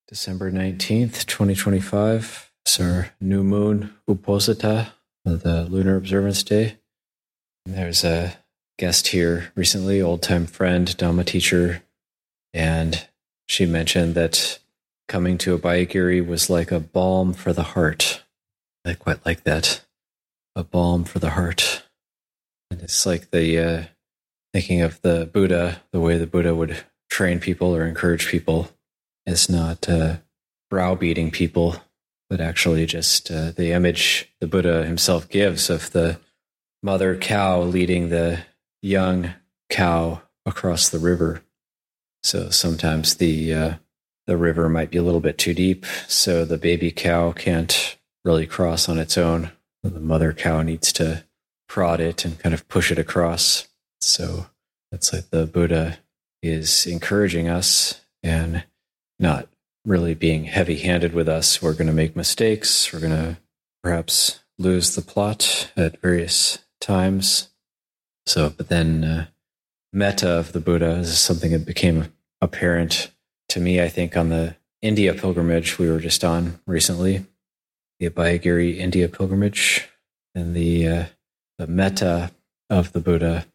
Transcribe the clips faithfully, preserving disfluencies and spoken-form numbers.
December nineteenth, twenty twenty-five. It's our new moon, Uposita, the Lunar Observance Day. And there's a guest here recently, old-time friend, Dhamma teacher, and she mentioned that coming to Abhayagiri was like a balm for the heart. I quite like that. A balm for the heart. And it's like the uh, thinking of the Buddha, the way the Buddha would train people or encourage people is not uh, browbeating people, but actually just uh, the image the Buddha himself gives of the mother cow leading the young cow across the river. So sometimes the uh, the river might be a little bit too deep, so the baby cow can't really cross on its own. The mother cow needs to prod it and kind of push it across. So that's like the Buddha is encouraging us and not really being heavy-handed with us. We're going to make mistakes. We're going to perhaps lose the plot at various times. So, but then uh, metta of the Buddha is something that became apparent to me, I think, on the India pilgrimage we were just on recently, the Abhayagiri India pilgrimage, and the uh, the metta of the Buddha.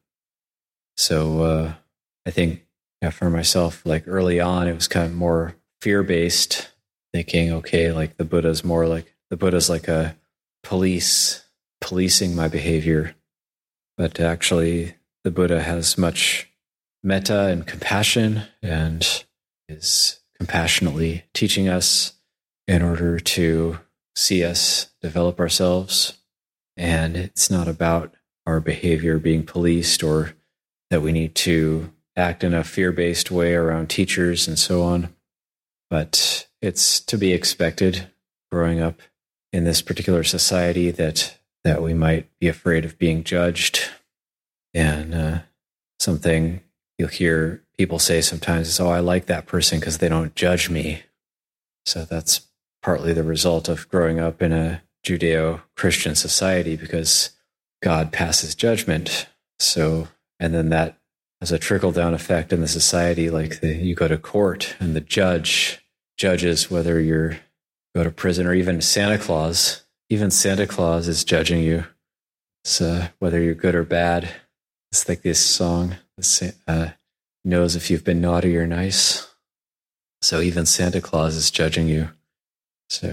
So uh, I think yeah, for myself, like early on, it was kind of more fear-based, thinking, okay, like the Buddha's more like, the Buddha's like a police, policing my behavior. But actually, the Buddha has much metta and compassion and is compassionately teaching us in order to see us develop ourselves. And it's not about our behavior being policed or that we need to act in a fear-based way around teachers and so on. But it's to be expected growing up in this particular society that that we might be afraid of being judged. And uh, something you'll hear people say sometimes is, oh, I like that person because they don't judge me. So that's partly the result of growing up in a Judeo-Christian society, because God passes judgment. So, and then that as a trickle-down effect in the society, like the, you go to court and the judge judges whether you're go to prison, or even Santa Claus. Even Santa Claus is judging you. It's, uh, whether you're good or bad. It's like this song, uh, knows if you've been naughty or nice. So even Santa Claus is judging you. So,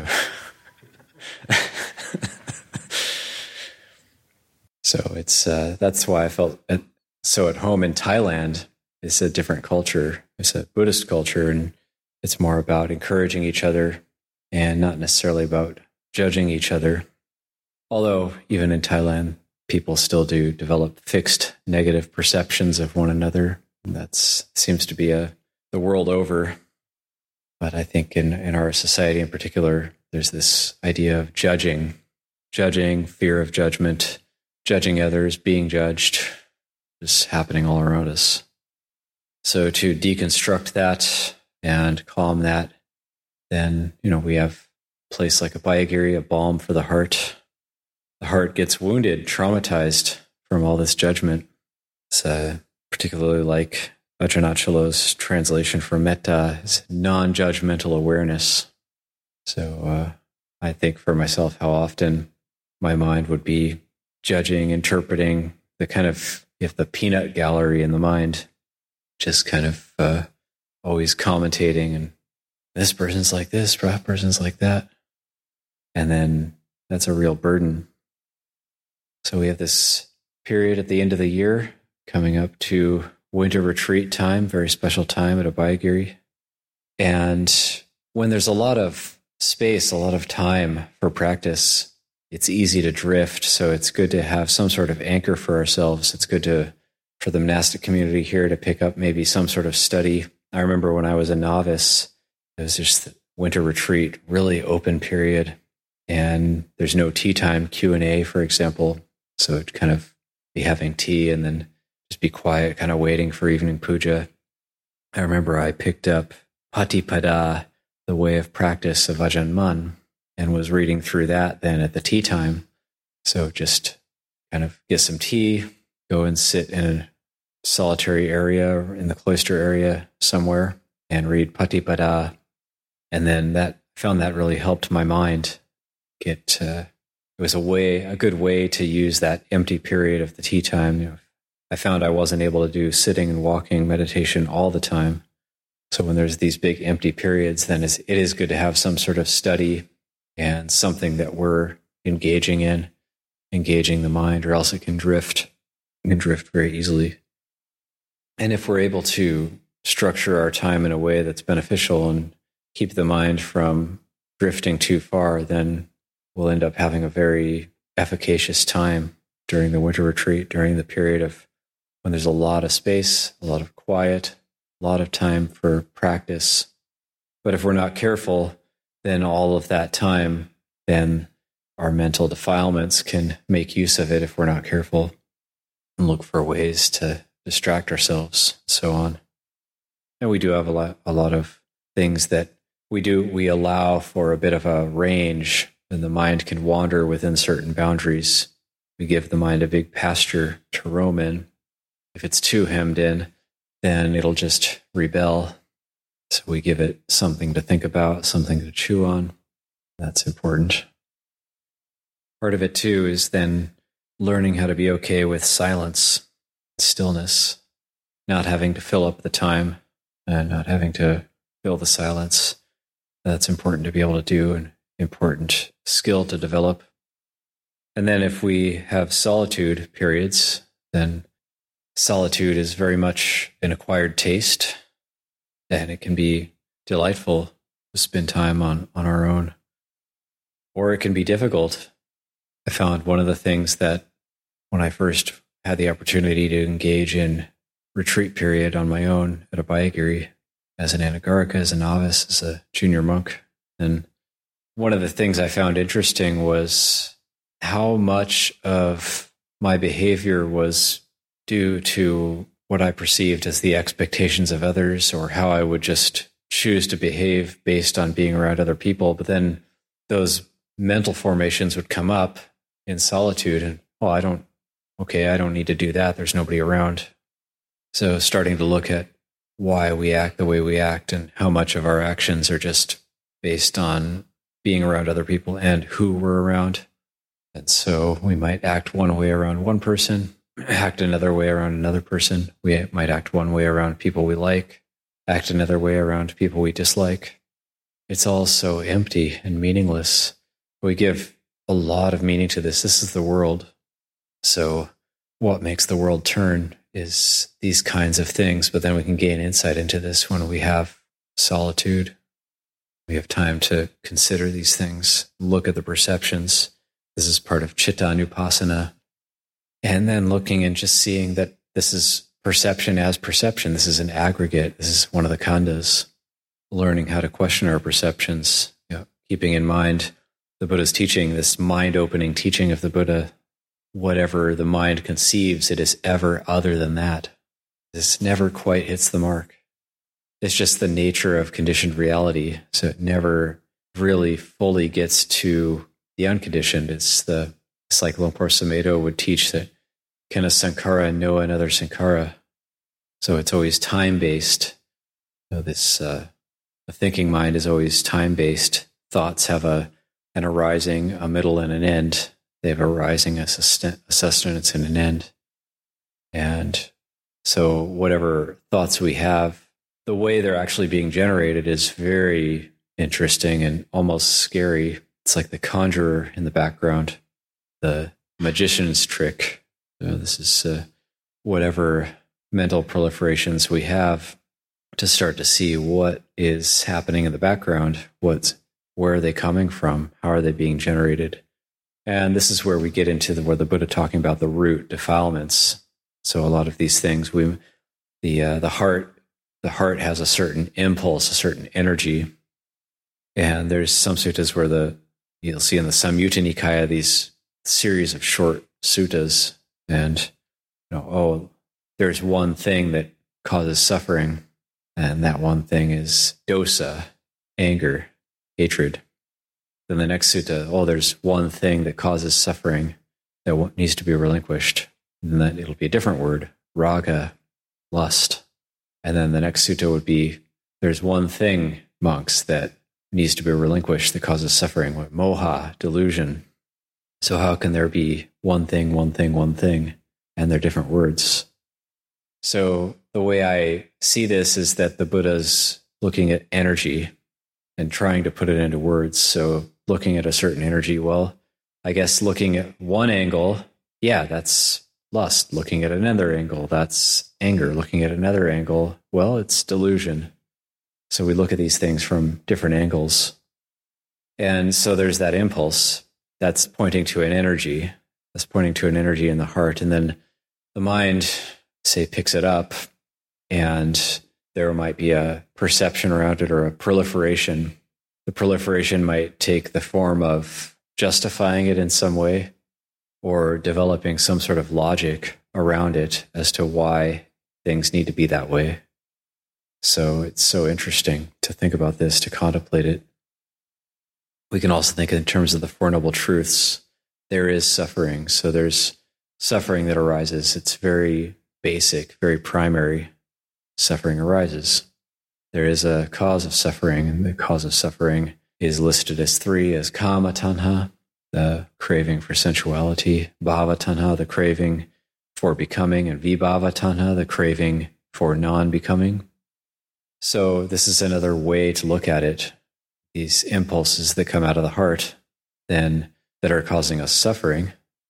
so it's uh, that's why I felt at, so at home in Thailand. It's a different culture. It's a Buddhist culture, and it's more about encouraging each other and not necessarily about judging each other. Although even in Thailand, people still do develop fixed negative perceptions of one another. That seems to be a the world over. But I think in, in our society in particular, there's this idea of judging, judging, fear of judgment, judging others, being judged, just happening all around us. So to deconstruct that and calm that, then, you know, we have a place like Abhayagiri, a balm for the heart. The heart gets wounded, traumatized from all this judgment. It's uh, particularly like Ajahn translation for metta is non-judgmental awareness. So uh, I think for myself how often my mind would be judging, interpreting, the kind of, if the peanut gallery in the mind, just kind of uh, always commentating, and this person's like this, that person's like that. And then that's a real burden. So we have this period at the end of the year coming up to winter retreat time, very special time at Abhayagiri. And when there's a lot of space, a lot of time for practice, it's easy to drift. So it's good to have some sort of anchor for ourselves. It's good to for the monastic community here to pick up maybe some sort of study. I remember when I was a novice, it was just winter retreat, really open period. And there's no tea time Q and A, for example. So it'd kind of be having tea and then just be quiet, kind of waiting for evening puja. I remember I picked up Patipada, the way of practice of Ajahn Mun, and was reading through that then at the tea time. So just kind of get some tea, go and sit in a solitary area in the cloister area somewhere and read Patipada. And then that found that really helped my mind get, uh, it was a way, a good way to use that empty period of the tea time. You know, I found I wasn't able to do sitting and walking meditation all the time. So when there's these big empty periods, then it's, it is good to have some sort of study and something that we're engaging in, engaging the mind, or else it can drift, it can drift very easily. And if we're able to structure our time in a way that's beneficial and keep the mind from drifting too far, then we'll end up having a very efficacious time during the winter retreat, during the period of when there's a lot of space, a lot of quiet, a lot of time for practice. But if we're not careful, then all of that time, then our mental defilements can make use of it if we're not careful and look for ways to distract ourselves, and so on. And we do have a lot, a lot of things that we do, we allow for a bit of a range, and the mind can wander within certain boundaries. We give the mind a big pasture to roam in. If it's too hemmed in, then it'll just rebel. So we give it something to think about, something to chew on. That's important. Part of it too is then learning how to be okay with silence, stillness, not having to fill up the time and not having to fill the silence. That's important to be able to do, an important skill to develop. And then if we have solitude periods, then solitude is very much an acquired taste, and it can be delightful to spend time on, on our own. Or it can be difficult. I found one of the things that when I first had the opportunity to engage in retreat period on my own at Abhayagiri, as an Anagarika, as a novice, as a junior monk, and one of the things I found interesting was how much of my behavior was due to what I perceived as the expectations of others, or how I would just choose to behave based on being around other people. But then those mental formations would come up in solitude, and, oh, I don't, okay, I don't need to do that. There's nobody around. So starting to look at why we act the way we act and how much of our actions are just based on being around other people and who we're around. And so we might act one way around one person, act another way around another person. We might act one way around people we like, act another way around people we dislike. It's all so empty and meaningless. We give a lot of meaning to this. This is the world. So what makes the world turn is these kinds of things, but then we can gain insight into this when we have solitude. We have time to consider these things, look at the perceptions. This is part of Chitta Anupassana. And then looking and just seeing that this is perception as perception. This is an aggregate. This is one of the khandas. Learning how to question our perceptions, you know, keeping in mind the Buddha's teaching, this mind-opening teaching of the Buddha. Whatever the mind conceives, it is ever other than that. This never quite hits the mark. It's just the nature of conditioned reality. So it never really fully gets to the unconditioned. It's the it's like Luang Por Sumedho would teach that can a sankhara know another sankhara? So it's always time-based. So this uh, the thinking mind is always time-based. Thoughts have a an arising, a middle, and an end. They have a rising, a sustenance, and an end. And so whatever thoughts we have, the way they're actually being generated is very interesting and almost scary. It's like the conjurer in the background, the magician's trick. So this is uh, whatever mental proliferations we have to start to see what is happening in the background, what's, where are they coming from, how are they being generated. And this is where we get into the, where the Buddha talking about the root defilements. So a lot of these things, we, the uh, the heart, the heart has a certain impulse, a certain energy, and there's some suttas where the you'll see in the Samyutta Nikaya these series of short suttas, and you know, oh, there's one thing that causes suffering, and that one thing is dosa, anger, hatred. Then the next sutta, oh, there's one thing that causes suffering that needs to be relinquished. And then it'll be a different word, raga, lust. And then the next sutta would be, there's one thing, monks, that needs to be relinquished that causes suffering. What? Moha, delusion. So how can there be one thing, one thing, one thing, and they're different words? So the way I see this is that the Buddha's looking at energy and trying to put it into words. So looking at a certain energy, well, I guess looking at one angle, yeah, that's lust. Looking at another angle, that's anger. Looking at another angle, well, it's delusion. So we look at these things from different angles. And so there's that impulse that's pointing to an energy, that's pointing to an energy in the heart. And then the mind, say, picks it up, and there might be a perception around it or a proliferation. The proliferation might take the form of justifying it in some way or developing some sort of logic around it as to why things need to be that way. So it's so interesting to think about this, to contemplate it. We can also think in terms of the Four Noble Truths. There is suffering. So there's suffering that arises. It's very basic, very primary. Suffering arises. There is a cause of suffering, and the cause of suffering is listed as three, as kama tanha, the craving for sensuality, bhava tanha, the craving for becoming, and vibhava tanha, the craving for non-becoming. So this is another way to look at it. These impulses that come out of the heart, then that are causing us suffering,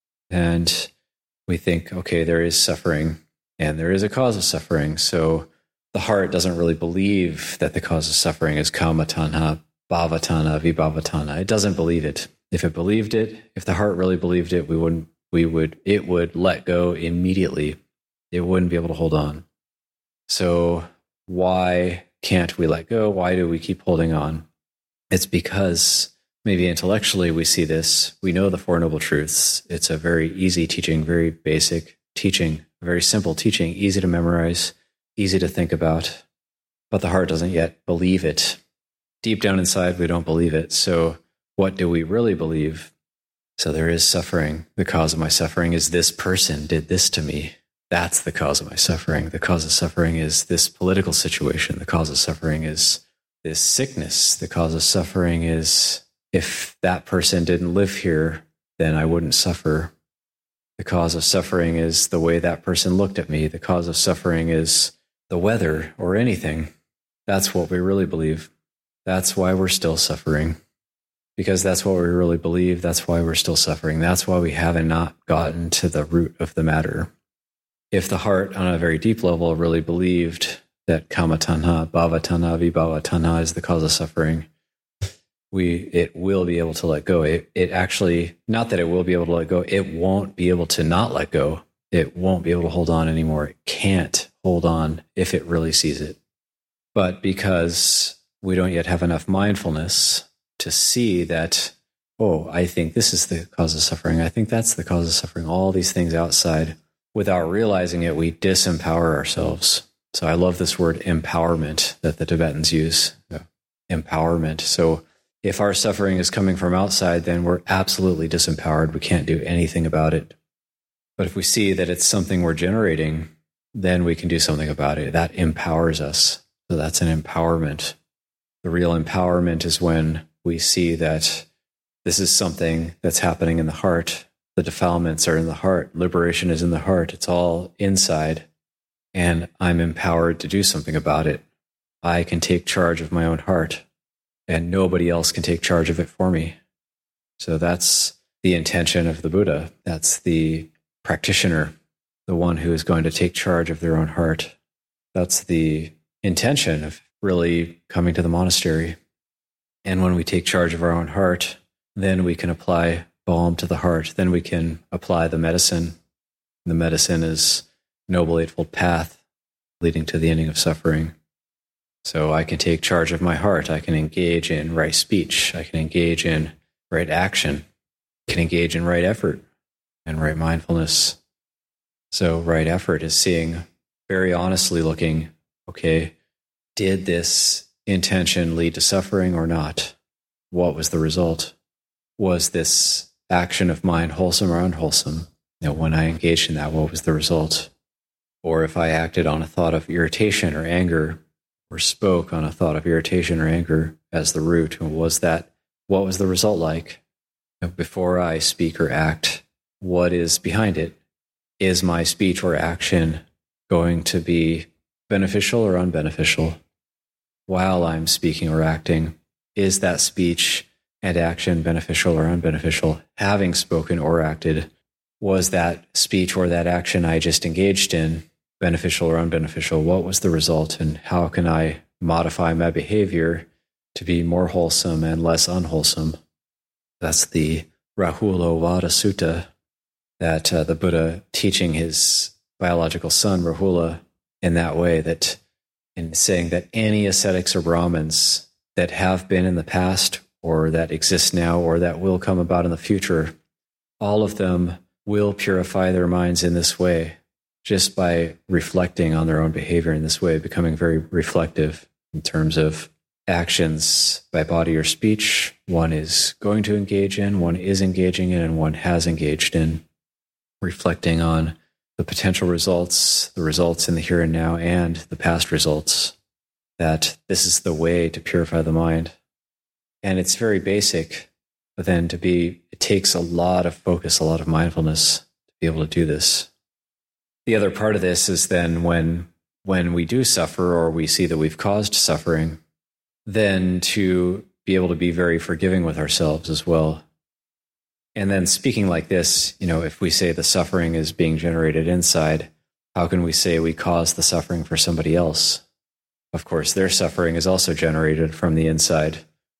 and we think, okay, there is suffering, and there is a cause of suffering. So the heart doesn't really believe that the cause of suffering is kama tanha, bhava tanha, vibhava tanha. It doesn't believe it. If it believed it, if the heart really believed it, we wouldn't. We would. It would let go immediately. It wouldn't be able to hold on. So why can't we let go? Why do we keep holding on? It's because maybe intellectually we see this. We know the Four Noble Truths. It's a very easy teaching, very basic teaching, very simple teaching, easy to memorize, easy to think about, but the heart doesn't yet believe it. Deep down inside, we don't believe it. So what do we really believe? So there is suffering. The cause of my suffering is this person did this to me. That's the cause of my suffering. The cause of suffering is this political situation. The cause of suffering is this sickness. The cause of suffering is if that person didn't live here, then I wouldn't suffer. The cause of suffering is the way that person looked at me. The cause of suffering is the weather or anything. That's what we really believe. That's why we're still suffering. Because that's what we really believe. That's why we're still suffering. That's why we haven't not gotten to the root of the matter. If the heart on a very deep level really believed that kama tanha, bhava tanha, vibhava tanha is the cause of suffering, we it will be able to let go. It, it actually, not that it will be able to let go, it won't be able to not let go. It won't be able to hold on anymore. It can't hold on if it really sees it. But because we don't yet have enough mindfulness to see that, oh, I think this is the cause of suffering. I think that's the cause of suffering. All these things outside, without realizing it, we disempower ourselves. So I love this word empowerment that the Tibetans use. Yeah. Empowerment. So if our suffering is coming from outside, then we're absolutely disempowered. We can't do anything about it. But if we see that it's something we're generating, then we can do something about it. That empowers us. So that's an empowerment. The real empowerment is when we see that this is something that's happening in the heart. The defilements are in the heart. Liberation is in the heart. It's all inside. And I'm empowered to do something about it. I can take charge of my own heart, and nobody else can take charge of it for me. So that's the intention of the Buddha. That's the practitioner, the one who is going to take charge of their own heart. That's the intention of really coming to the monastery. And when we take charge of our own heart, then we can apply balm to the heart. Then we can apply the medicine. The medicine is Noble Eightfold Path, leading to the ending of suffering. So I can take charge of my heart. I can engage in right speech. I can engage in right action. I can engage in right effort and right mindfulness. So right effort is seeing, very honestly looking, okay, did this intention lead to suffering or not? What was the result? Was this action of mine wholesome or unwholesome? You know, when I engaged in that, what was the result? Or if I acted on a thought of irritation or anger, or spoke on a thought of irritation or anger as the root. And was that, what was the result like? Before I speak or act, what is behind it? Is my speech or action going to be beneficial or unbeneficial? While I'm speaking or acting, is that speech and action beneficial or unbeneficial? Having spoken or acted, was that speech or that action I just engaged in beneficial or unbeneficial? What was the result, and how can I modify my behavior to be more wholesome and less unwholesome? That's the Rahula Vada Sutta that uh, the Buddha teaching his biological son, Rahula, in that way, that in saying that any ascetics or Brahmins that have been in the past or that exist now or that will come about in the future, all of them will purify their minds in this way, just by reflecting on their own behavior in this way, becoming very reflective in terms of actions by body or speech one is going to engage in, one is engaging in, and one has engaged in, reflecting on the potential results, the results in the here and now, and the past results, that this is the way to purify the mind. And it's very basic, but then to be, it takes a lot of focus, a lot of mindfulness to be able to do this. The other part of this is then when, when we do suffer or we see that we've caused suffering, then to be able to be very forgiving with ourselves as well. And then speaking like this, you know, if we say the suffering is being generated inside, how can we say we caused the suffering for somebody else? Of course, their suffering is also generated from the inside.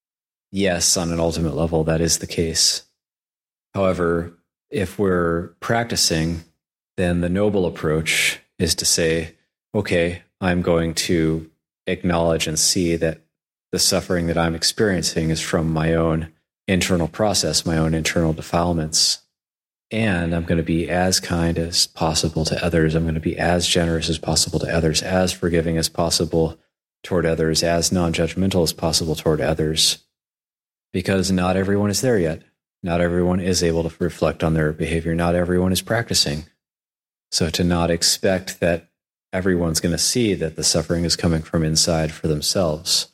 Yes, on an ultimate level, that is the case. However, if we're practicing, then the noble approach is to say, okay, I'm going to acknowledge and see that the suffering that I'm experiencing is from my own internal process, my own internal defilements. And I'm going to be as kind as possible to others. I'm going to be as generous as possible to others, as forgiving as possible toward others, as non-judgmental as possible toward others. Because not everyone is there yet. Not everyone is able to reflect on their behavior. Not everyone is practicing. So to not expect that everyone's going to see that the suffering is coming from inside for themselves.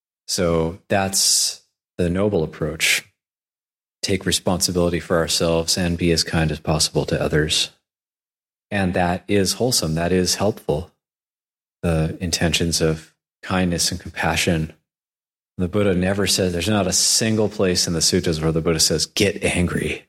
So that's the noble approach. Take responsibility for ourselves and be as kind as possible to others. And that is wholesome. That is helpful. The intentions of kindness and compassion. The Buddha never says, there's not a single place in the suttas where the Buddha says, get angry.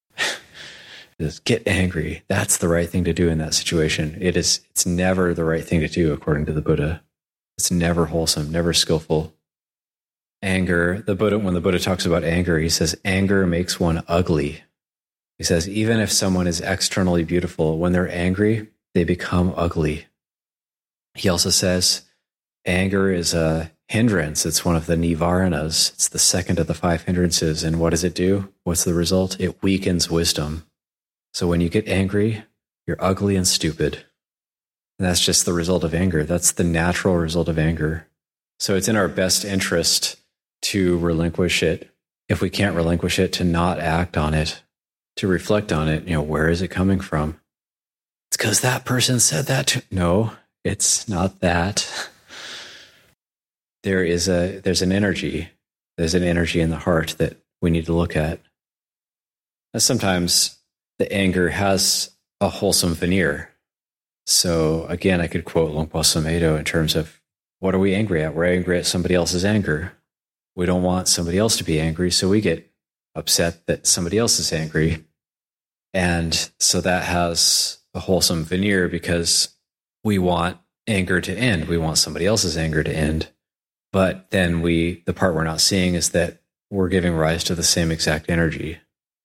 It is, get angry. That's the right thing to do in that situation. It is, it's never the right thing to do, according to the Buddha. It's never wholesome, never skillful. Anger, the Buddha, when the Buddha talks about anger, he says, anger makes one ugly. He says, even if someone is externally beautiful, when they're angry, they become ugly. He also says, anger is a hindrance. It's one of the nivaranas. It's the second of the five hindrances. And what does it do? What's the result? It weakens wisdom. So when you get angry, you're ugly and stupid. And that's just the result of anger. That's the natural result of anger. So it's in our best interest to relinquish it. If we can't relinquish it, to not act on it, to reflect on it. You know, where is it coming from? It's because that person said that to... No, it's not that. There is a, there's an energy. There's an energy in the heart that we need to look at. And sometimes the anger has a wholesome veneer. So again, I could quote Luang Por Sumedho in terms of, what are we angry at? We're angry at somebody else's anger. We don't want somebody else to be angry, so we get upset that somebody else is angry. And so that has a wholesome veneer because we want anger to end. We want somebody else's anger to end. But then we, the part we're not seeing is that we're giving rise to the same exact energy.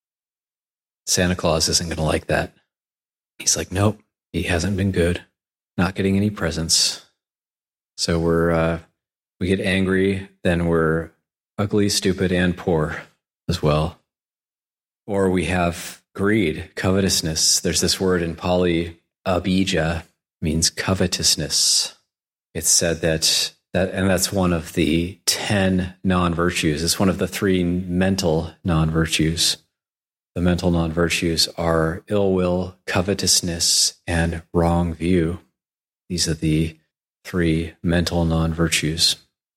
Santa Claus isn't going to like that. He's like, nope, he hasn't been good. Not getting any presents. So we're, uh, we get angry, then we're ugly, stupid, and poor as well. Or we have greed, covetousness. There's this word in Pali, abhija, means covetousness. It's said that, that, and that's one of the ten non-virtues. It's one of the three mental non-virtues. The mental non-virtues are ill will, covetousness, and wrong view. These are the three mental non-virtues.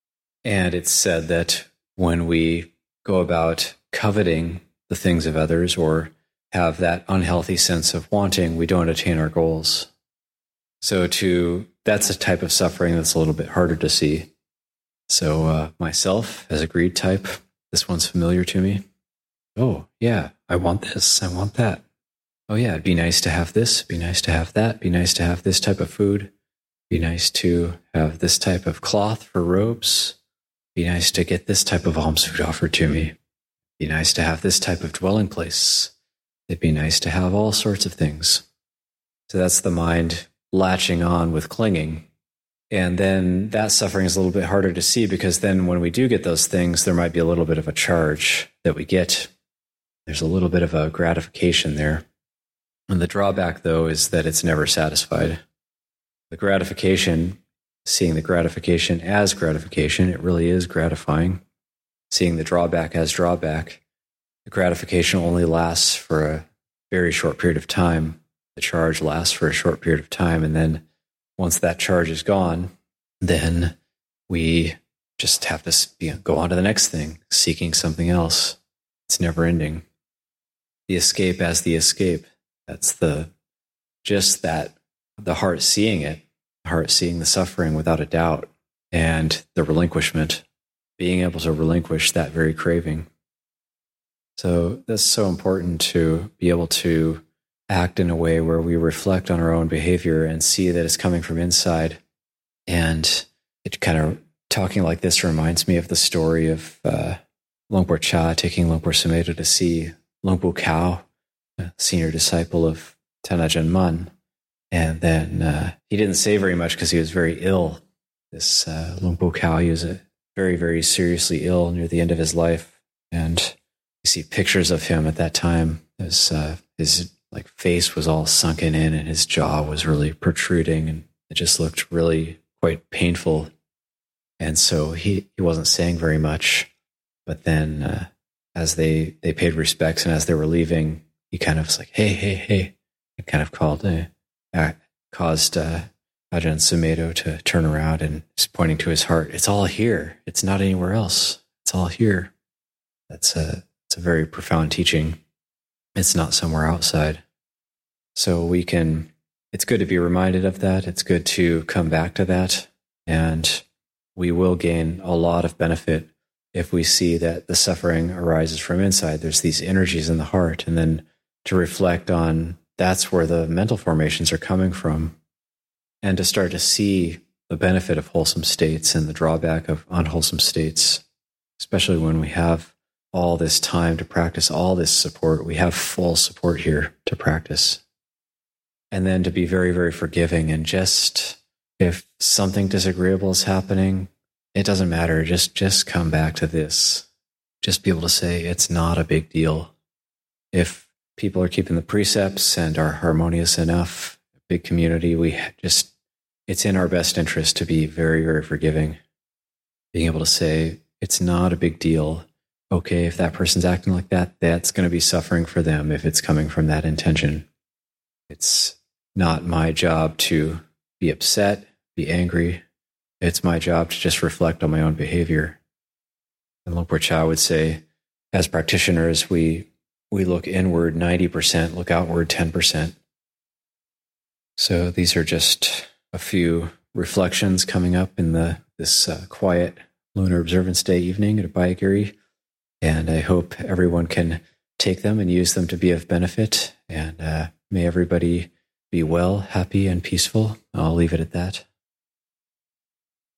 And it's said that when we go about coveting the things of others or have that unhealthy sense of wanting, we don't attain our goals. So to that's a type of suffering that's a little bit harder to see. So uh, myself, as a greed type, this one's familiar to me. Oh, yeah, I want this, I want that. Oh, yeah, it'd be nice to have this, be nice to have that, be nice to have this type of food, be nice to have this type of cloth for robes, be nice to get this type of alms food offered to me, be nice to have this type of dwelling place. It'd be nice to have all sorts of things. So that's the mind latching on with clinging. And then that suffering is a little bit harder to see because then when we do get those things, there might be a little bit of a charge that we get. There's a little bit of a gratification there. And the drawback, though, is that it's never satisfied. The gratification, seeing the gratification as gratification, it really is gratifying. Seeing the drawback as drawback, the gratification only lasts for a very short period of time. The charge lasts for a short period of time. And then once that charge is gone, then we just have to you know, go on to the next thing, seeking something else. It's never ending. The escape as the escape. That's the, just that, the heart seeing it, the heart seeing the suffering without a doubt, and the relinquishment, being able to relinquish that very craving. So that's so important to be able to act in a way where we reflect on our own behavior and see that it's coming from inside. And it kind of, talking like this reminds me of the story of uh, Luang Por Chah taking Luang Por Sumedho to see Luang Pu Khao, a senior disciple of Thana Ajahn Mun. And then uh, he didn't say very much because he was very ill. This uh, Luang Pu Khao, he was uh, very, very seriously ill near the end of his life. And you see pictures of him at that time. His, uh, his like face was all sunken in and his jaw was really protruding and it just looked really quite painful. And so he, he wasn't saying very much. But then uh, as they, they paid respects and as they were leaving, he kind of was like, hey, hey, hey. It kind of called, uh, uh, caused uh, Ajahn Sumedho to turn around and just pointing to his heart. It's all here. It's not anywhere else. It's all here. That's a, it's a very profound teaching. It's not somewhere outside. So we can, it's good to be reminded of that. It's good to come back to that. And we will gain a lot of benefit if we see that the suffering arises from inside. There's these energies in the heart. And then to reflect on that's where the mental formations are coming from. And to start to see the benefit of wholesome states and the drawback of unwholesome states, especially when we have all this time to practice, all this support. We have full support here to practice. And then to be very, very forgiving. And just, if something disagreeable is happening, it doesn't matter. Just, just come back to this. Just be able to say, it's not a big deal. If people are keeping the precepts and are harmonious enough, big community, we just, it's in our best interest to be very, very forgiving. Being able to say, it's not a big deal. Okay, if that person's acting like that, that's going to be suffering for them if it's coming from that intention. It's not my job to be upset, be angry. It's my job to just reflect on my own behavior. And Luang Por Chah would say, as practitioners, we we look inward ninety percent, look outward ten percent. So these are just a few reflections coming up in the this uh, quiet Lunar Observance Day evening at Abhayagiri. And I hope everyone can take them and use them to be of benefit. And uh, may everybody be well, happy, and peaceful. I'll leave it at that.